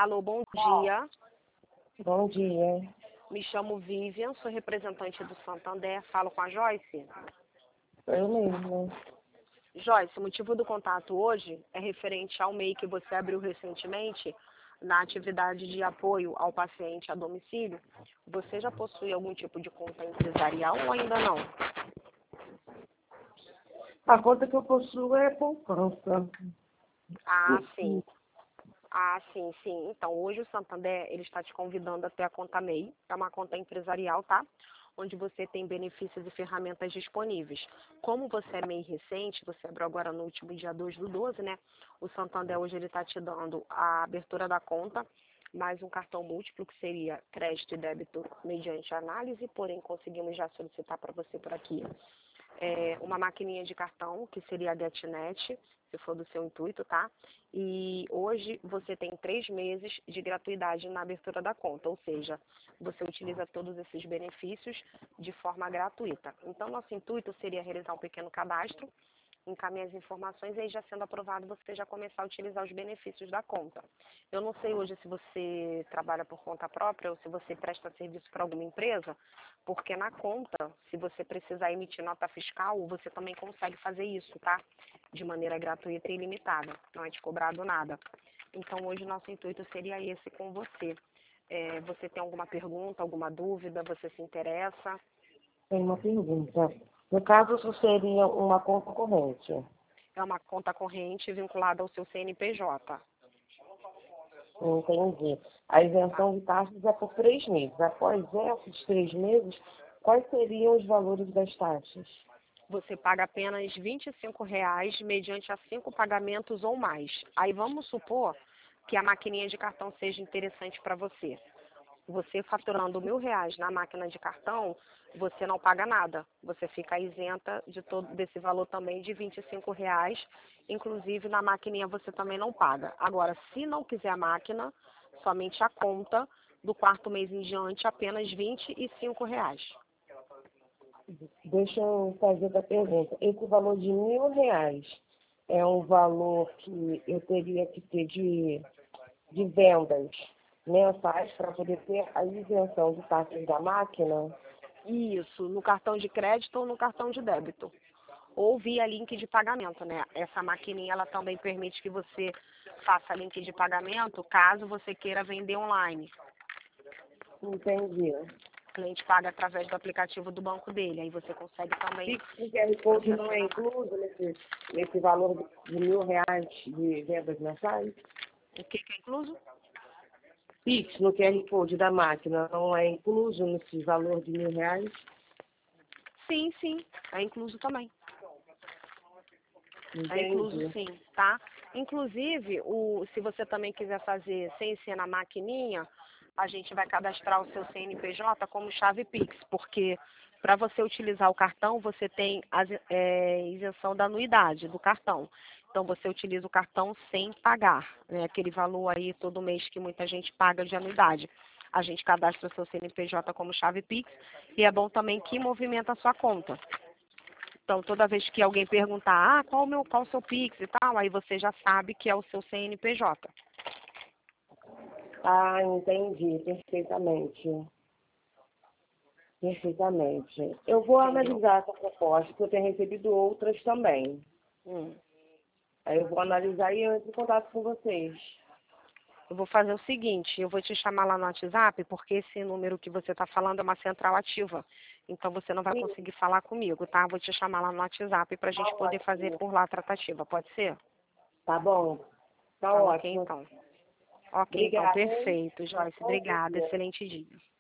Alô, bom dia. Bom dia. Me chamo Vivian, sou representante do Santander. Falo com a Joyce. Eu mesmo. Joyce, o motivo do contato hoje é referente ao MEI que você abriu recentemente na atividade de apoio ao paciente a domicílio. Você já possui algum tipo de conta empresarial ou ainda não? A conta que eu possuo é poupança. Sim. Sim, sim. Então, hoje o Santander, ele está te convidando até a conta MEI, é uma conta empresarial, tá? Onde você tem benefícios e ferramentas disponíveis. Como você é MEI recente, você abriu agora no último dia 2/12, né? O Santander hoje ele está te dando a abertura da conta, mais um cartão múltiplo, que seria crédito e débito mediante análise, porém conseguimos já solicitar para você por aqui. Uma maquininha de cartão, que seria a GetNet, se for do seu intuito, tá? E hoje você tem 3 meses de gratuidade na abertura da conta, ou seja, você utiliza todos esses benefícios de forma gratuita. Então, nosso intuito seria realizar um pequeno cadastro, encaminhar as informações e aí, já sendo aprovado, você já começar a utilizar os benefícios da conta. Eu não sei hoje se você trabalha por conta própria ou se você presta serviço para alguma empresa, porque na conta, se você precisar emitir nota fiscal, você também consegue fazer isso, tá? De maneira gratuita e ilimitada, não é te cobrado nada. Então, hoje, nosso intuito seria esse com você. Você tem alguma pergunta, alguma dúvida? Você se interessa? Tem uma pergunta. No caso, isso seria uma conta corrente. É uma conta corrente vinculada ao seu CNPJ. Entendi. A isenção de taxas é por 3 meses. Após esses 3 meses, quais seriam os valores das taxas? Você paga apenas R$ 25,00 mediante a 5 pagamentos ou mais. Aí vamos supor que a maquininha de cartão seja interessante para você. Você faturando R$ 1.000 na máquina de cartão, você não paga nada. Você fica isenta de todo desse valor também de R$ 25,00. Inclusive, na maquininha você também não paga. Agora, se não quiser a máquina, somente a conta, do 4º mês em diante, apenas R$ 25,00. Deixa eu fazer outra pergunta. Esse valor de R$ 1.000 é um valor que eu teria que ter de vendas mensais para poder ter a isenção de taxas da máquina? Isso, no cartão de crédito ou no cartão de débito. Ou via link de pagamento, né? Essa maquininha, ela também permite que você faça link de pagamento caso você queira vender online. Entendi. O cliente paga através do aplicativo do banco dele, aí você consegue também... Pix e QR Code não é incluso nesse valor de R$ 1.000 de vendas mensais? O que é incluso? Pix no QR Code da máquina não é incluso nesse valor de R$ 1.000? Sim, sim, é incluso também. Entendi. É incluso sim, tá? Inclusive, se você também quiser fazer sem ser na maquininha, a gente vai cadastrar o seu CNPJ como chave Pix, porque para você utilizar o cartão, você tem a isenção da anuidade do cartão. Então, você utiliza o cartão sem pagar, né? Aquele valor aí todo mês que muita gente paga de anuidade. A gente cadastra o seu CNPJ como chave Pix e é bom também que movimenta a sua conta. Então, toda vez que alguém perguntar, qual o seu Pix e tal, aí você já sabe que é o seu CNPJ. Entendi, perfeitamente. Perfeitamente. Eu vou Entendeu? analisar essa proposta, porque eu tenho recebido outras também. Hum. Aí eu vou analisar e eu entro em contato com vocês. Eu vou fazer o seguinte, eu vou te chamar lá no WhatsApp, porque esse número que você está falando é uma central ativa. Então, você não vai Sim, conseguir falar comigo, tá? Vou te chamar lá no WhatsApp para a gente poder fazer ótimo. por lá a tratativa. Pode ser? Tá bom. Tá Tá ok, ótimo. então. Ok, então, Obrigada, hein? perfeito, Joyce. Bom Obrigada. dia. Excelente dia.